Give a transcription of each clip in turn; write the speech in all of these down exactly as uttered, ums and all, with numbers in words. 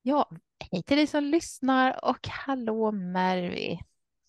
Ja, hej till dig som lyssnar och hallå Mervi.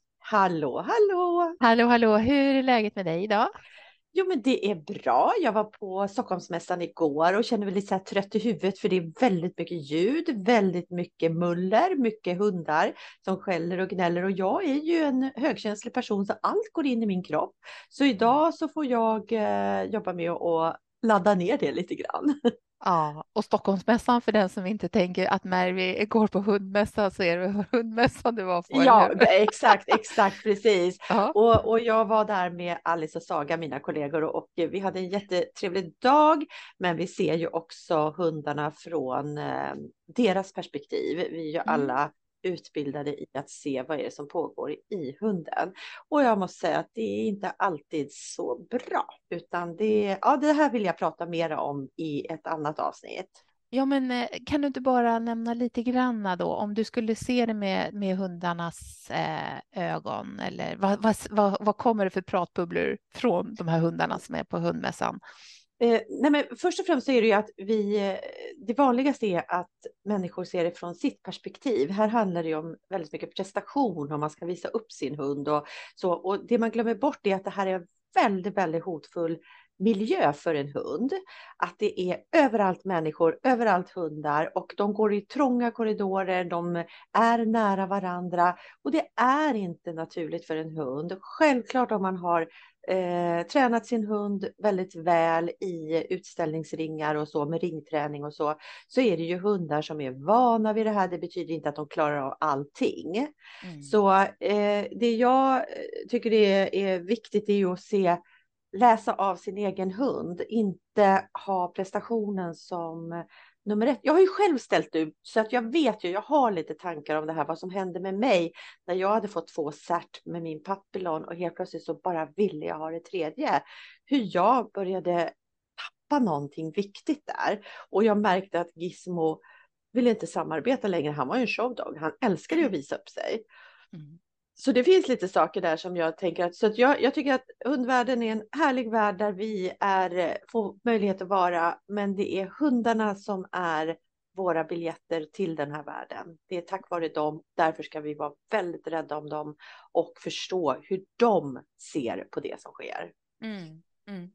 Hallå, hallå! Hallå, hallå, hur är läget med dig idag? Jo, men det är bra. Jag var på Stockholmsmässan igår och känner mig lite så här trött i huvudet för det är väldigt mycket ljud, väldigt mycket muller, mycket hundar som skäller och gnäller och jag är ju en högkänslig person så allt går in i min kropp. Så idag så får jag eh, jobba med att ladda ner det lite grann. Ja, och Stockholmsmässan för den som inte tänker att Mervi går på hundmässa så är det hundmässan du var på, eller Ja, hur? exakt, exakt, precis. Ja. Och, och jag var där med Alice och Saga, mina kollegor, och vi hade en jättetrevlig dag. Men vi ser ju också hundarna från eh, deras perspektiv. Vi är ju Mm. alla utbildade i att se vad är det som pågår i hunden. Och jag måste säga att det är inte alltid så bra, utan det, ja, det här vill jag prata mer om i ett annat avsnitt. Ja, men eh, kan du inte bara nämna lite granna då, om du skulle se det med, med hundarnas eh, ögon, eller vad, vad, vad, vad kommer det för pratbubblor från de här hundarna som är på hundmässan? Eh, nej men först och främst så är det ju att vi, eh, det vanligaste är att människor ser det från sitt perspektiv. Här handlar det ju om väldigt mycket prestation om man ska visa upp sin hund och så. Och det man glömmer bort är att det här är en väldigt, väldigt hotfull miljö för en hund. Att det är överallt människor, överallt hundar och de går i trånga korridorer, de är nära varandra och det är inte naturligt för en hund. Självklart om man har eh, tränat sin hund väldigt väl i utställningsringar och så med ringträning och så, så är det ju hundar som är vana vid det här. Det betyder inte att de klarar av allting. Mm. Så eh, det jag tycker är, är viktigt är ju att se, läsa av sin egen hund, inte ha prestationen som nummer ett. Jag har ju själv ställt ut så att jag vet ju, jag har lite tankar om det här, vad som hände med mig när jag hade fått två cert med min papillon och helt plötsligt så bara ville jag ha det tredje. Hur jag började tappa någonting viktigt där. Och jag märkte att Gizmo ville inte samarbeta längre. Han var ju en showdog. Han älskade ju att visa upp sig. Mm. Så det finns lite saker där som jag tänker att, så att jag, jag tycker att hundvärlden är en härlig värld där vi är, får möjlighet att vara, men det är hundarna som är våra biljetter till den här världen. Det är tack vare dem, därför ska vi vara väldigt rädda om dem och förstå hur de ser på det som sker. Mm. Mm.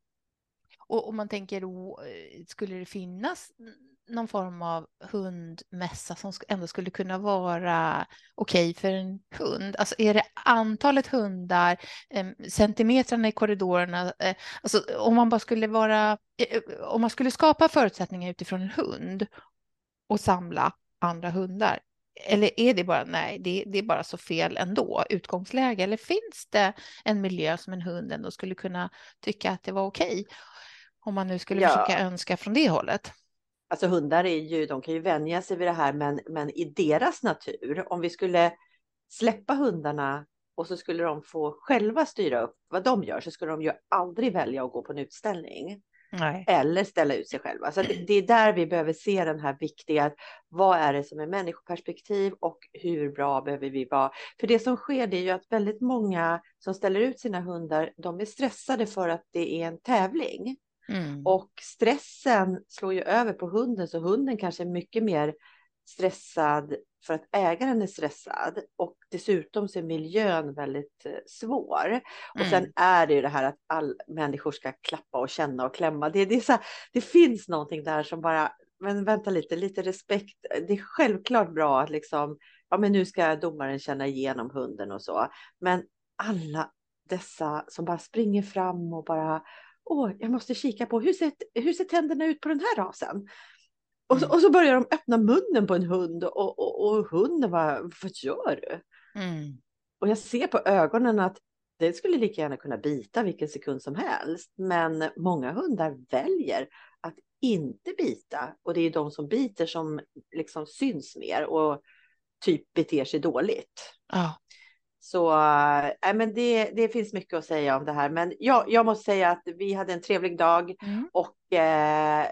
Och om man tänker då, eh, skulle det finnas någon form av hundmässa som sk- ändå skulle kunna vara okej för en hund? Alltså är det antalet hundar, eh, centimetrarna i korridorerna, eh, alltså om man bara skulle vara, eh, om man skulle skapa förutsättningar utifrån en hund och samla andra hundar? Eller är det bara, nej, det, det är bara så fel ändå, utgångsläge? Eller finns det en miljö som en hund ändå skulle kunna tycka att det var okej? Om man nu skulle försöka Ja, önska från det hållet. alltså hundar är ju, de kan ju vänja sig vid det här, men, men i deras natur, om vi skulle släppa hundarna och så skulle de få själva styra upp vad de gör, så skulle de ju aldrig välja att gå på en utställning Nej. eller ställa ut sig själva. Så det, det är där vi behöver se den här viktiga, vad är det som är människoperspektiv och hur bra behöver vi vara? För det som sker, det är ju att väldigt många som ställer ut sina hundar, de är stressade för att det är en tävling. Mm. Och stressen slår ju över på hunden, så hunden kanske är mycket mer stressad för att ägaren är stressad. Och dessutom så är miljön väldigt eh, svår. Och sen Mm. är det ju det här att all människor ska klappa och känna och klämma. Det, det, är så här, det finns någonting där som bara, men vänta lite, lite respekt. Det är självklart bra att liksom, ja men nu ska domaren känna igenom hunden och så. Men alla dessa som bara springer fram och bara, åh, jag måste kika på hur ser, hur ser tänderna ut på den här rasen? Och så, Mm. och så börjar de öppna munnen på en hund och, och, och hunden bara, vad gör du? Mm. Och jag ser på ögonen att det skulle lika gärna kunna bita vilken sekund som helst. Men många hundar väljer att inte bita. Och det är de som biter som liksom syns mer och typ beter sig dåligt. Ja. Så äh, men det, det finns mycket att säga om det här. Men jag, jag måste säga att vi hade en trevlig dag Mm. och eh,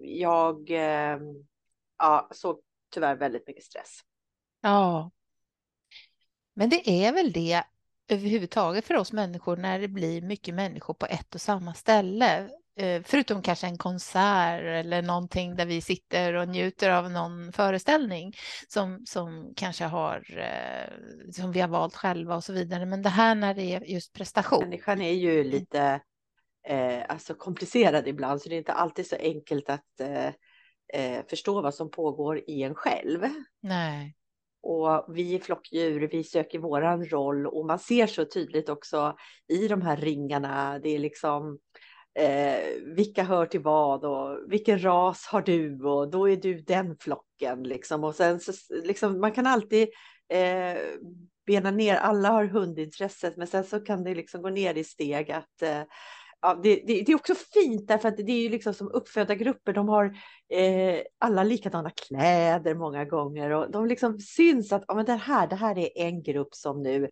jag eh, ja, såg tyvärr väldigt mycket stress. Ja. Men det är väl det överhuvudtaget för oss människor när det blir mycket människor på ett och samma ställe. förutom kanske en konsert eller någonting där vi sitter och njuter av någon föreställning som, som kanske har, som vi har valt själva och så vidare. Men det här när det är just prestation. Människan är ju lite eh, alltså komplicerad ibland, så det är inte alltid så enkelt att eh, eh, förstå vad som pågår i en själv. Nej. Och vi är flockdjur, vi söker våran roll och man ser så tydligt också i de här ringarna, det är liksom Eh, vilka hör till vad och vilken ras har du och då är du den flocken liksom. Och sen så liksom, man kan alltid eh, bena ner, alla har hundintresset, men sen så kan det liksom gå ner i steg att eh, ja, det, det, det är också fint därför att det är ju liksom som uppfödda grupper, de har eh, alla likadana kläder många gånger och de liksom syns att ja, men det här, det här är en grupp som nu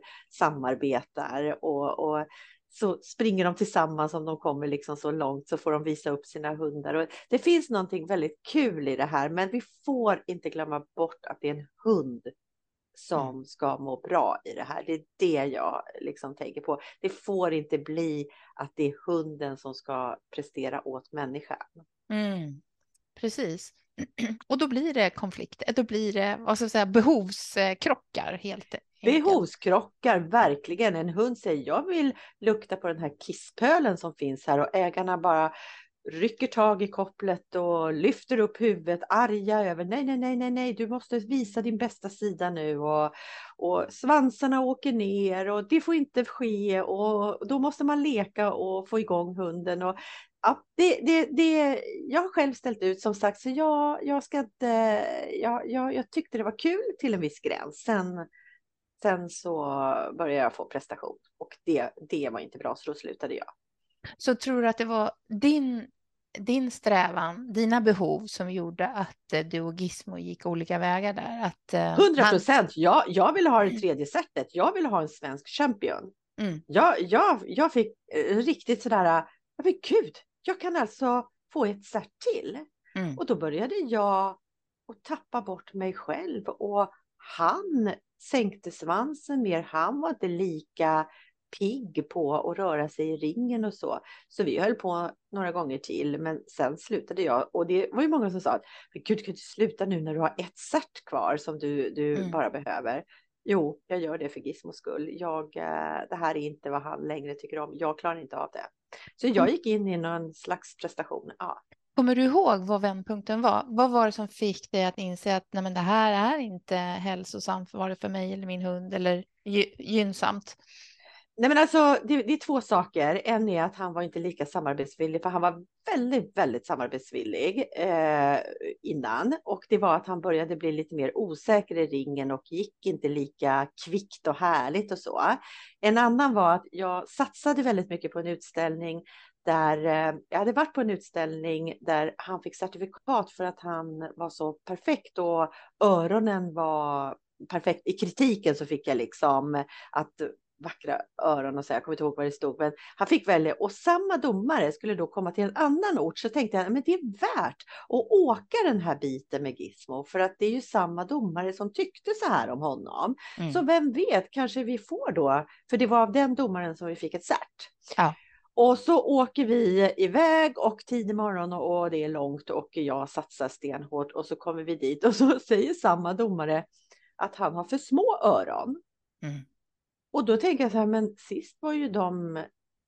samarbetar och, och så springer de tillsammans, om de kommer liksom så långt så får de visa upp sina hundar. Och det finns någonting väldigt kul i det här, men vi får inte glömma bort att det är en hund som mm. ska må bra i det här. Det är det jag liksom tänker på. Det får inte bli att det är hunden som ska prestera åt människan. Mm. Precis. Och då blir det konflikter, då blir det, vad ska jag säga, behovskrockar helt enkelt. Behovskrockar, verkligen. En hund säger, jag vill lukta på den här kisspölen som finns här, och ägarna bara rycker tag i kopplet och lyfter upp huvudet arga över, nej, nej, nej, nej, nej, du måste visa din bästa sida nu, och, och svansarna åker ner och det får inte ske, och då måste man leka och få igång hunden. Och ja, det, det, det, jag har själv ställt ut som sagt, så jag, jag ska inte, jag, jag, jag tyckte det var kul till en viss gräns. Sen, sen så började jag få prestation och det, det var inte bra, så då slutade jag. Så tror du att det var din, din strävan, dina behov som gjorde att du och Gizmo gick olika vägar där? Att, hundra procent. Han... Jag, jag ville ha det tredje sättet. Jag ville ha en svensk champion. Mm. Jag, jag, jag fick riktigt sådär, jag fick gud, jag kan alltså få ett set till. Mm. Och då började jag att tappa bort mig själv. Och han sänkte svansen mer. Han var inte lika pigg på att röra sig i ringen och så. Så vi höll på några gånger till, men sen slutade jag. Och det var ju många som sa att gud, kan du sluta nu när du har ett set kvar som du, du mm. bara behöver. Jo, jag gör det för Gizmos skull. Jag, det här är inte vad han längre tycker om. Jag klarar inte av det. Så jag gick in i någon slags prestation. Ja. Kommer du ihåg vad vändpunkten var? Vad var det som fick dig att inse att nej, men det här är inte hälsosamt, var det för mig eller min hund, eller gy- gynnsamt? Nej, men alltså, det, det är två saker. En är att han var inte lika samarbetsvillig, för han var väldigt, väldigt samarbetsvillig eh, innan. Och det var att han började bli lite mer osäker i ringen och gick inte lika kvickt och härligt och så. En annan var att jag satsade väldigt mycket på en utställning där eh, jag hade varit på en utställning där han fick certifikat för att han var så perfekt och öronen var perfekt. I kritiken så fick jag liksom att vackra öron och så, jag kommer inte ihåg vad det stod, men han fick välja, och samma domare skulle då komma till en annan ort, så tänkte jag, men det är värt att åka den här biten med Gizmo, för att det är ju samma domare som tyckte så här om honom. Mm. Så vem vet, kanske vi får då, för det var av den domaren som vi fick ett cert. Ja. Och så åker vi iväg och tidig morgon och, och det är långt och jag satsar stenhårt, och så kommer vi dit och så säger samma domare att han har för små öron. Mm. Och då tänker jag så här, men sist var ju de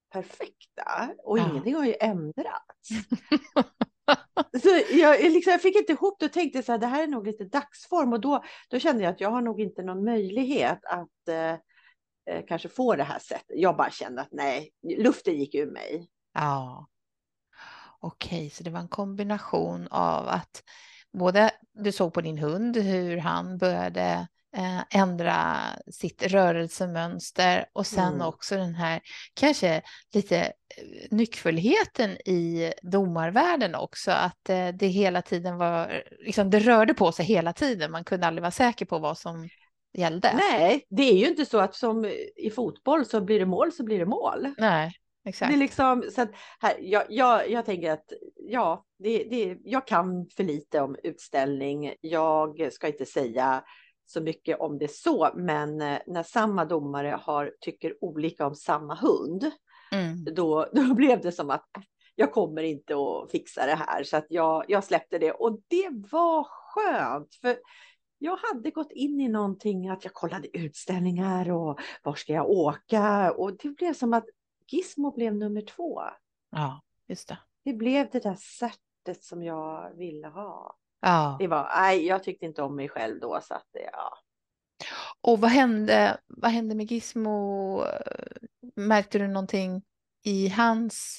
perfekta och ja. Ingenting har ju ändrats. Så jag, liksom, jag fick inte ihop det och tänkte så här, det här är nog lite dagsform, och då, då kände jag att jag har nog inte någon möjlighet att eh, kanske få det här sättet. Jag bara kände att nej, luften gick ur mig. Ja, okej, okay, så det var en kombination av att både du såg på din hund hur han började ändra sitt rörelsemönster, och sen mm. också den här kanske lite nyckfullheten i domarvärlden också, att det hela tiden var liksom, det rörde på sig hela tiden, man kunde aldrig vara säker på vad som gällde. Nej, det är ju inte så att som i fotboll så blir det mål så blir det mål. Nej, exakt. Det är liksom, så att här, jag, jag, jag tänker att ja, det, det, jag kan för lite om utställning, jag ska inte säga så mycket om det så, men när samma domare har, tycker olika om samma hund, mm. då, då blev det som att jag kommer inte att fixa det här. Så att jag, jag släppte det och det var skönt. För jag hade gått in i någonting att jag kollade utställningar och var ska jag åka. Och det blev som att Gizmo blev nummer två. Ja, just det. Det blev det där sättet som jag ville ha. Ja. Det var, nej, jag tyckte inte om mig själv då. Så att det, ja. Och vad hände, vad hände med Gizmo? Märkte du någonting i hans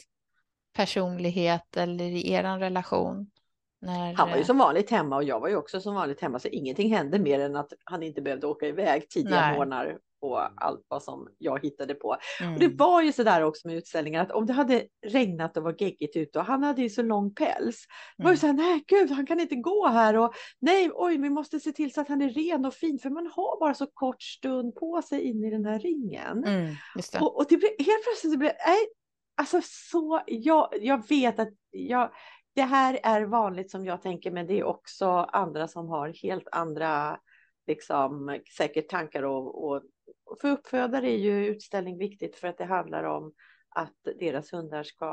personlighet eller i eran relation? När... Han var ju som vanligt hemma och jag var ju också som vanligt hemma, så ingenting hände mer än att han inte behövde åka iväg tidiga Nej. morgnar på allt vad som jag hittade på. Mm. Och det var ju så där också med utställningar att om det hade regnat och var geggigt ute och han hade ju så lång päls, det var ju så här, nej gud, han kan inte gå här och nej, oj, vi måste se till så att han är ren och fin, för man har bara så kort stund på sig in i den här ringen. Mm, just det. Och, och det blev helt plötsligt, det blev, nej, alltså så, jag, jag vet att jag det här är vanligt som jag tänker, men det är också andra som har helt andra liksom, säkert tankar. Och, och, och för uppfödare är ju utställning viktigt för att det handlar om att deras hundar ska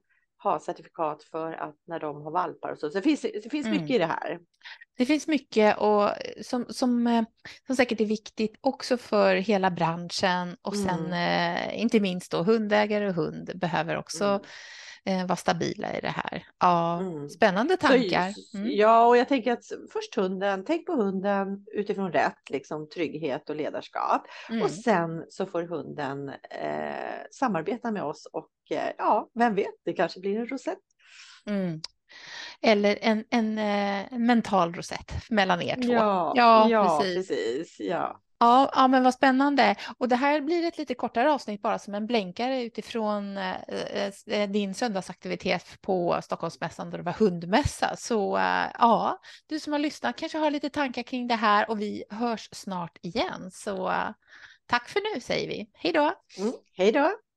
ha certifikat för att när de har valpar och så. Så det finns, det finns Mm. mycket i det här. Det finns mycket och som, som, som säkert är viktigt också för hela branschen och sen Mm. eh, inte minst då hundägare och hund behöver också Mm. eh, vara stabila i det här. Ja, Mm. spännande tankar. Mm. Ja, och jag tänker att först hunden, tänk på hunden utifrån rätt, liksom trygghet och ledarskap. Mm. Och sen så får hunden eh, samarbeta med oss och eh, ja, vem vet, det kanske blir en rosett. Mm. Eller en, en eh, mental rosett mellan er två. Ja, ja, ja precis. precis. Ja. Ja, ja, men vad spännande. Och det här blir ett lite kortare avsnitt bara som en blänkare utifrån eh, eh, din söndagsaktivitet på Stockholmsmässan där det var hundmässa. Så eh, ja, du som har lyssnat kanske har lite tankar kring det här och vi hörs snart igen. Så eh, tack för nu säger vi. Hej då! Mm. Hej då!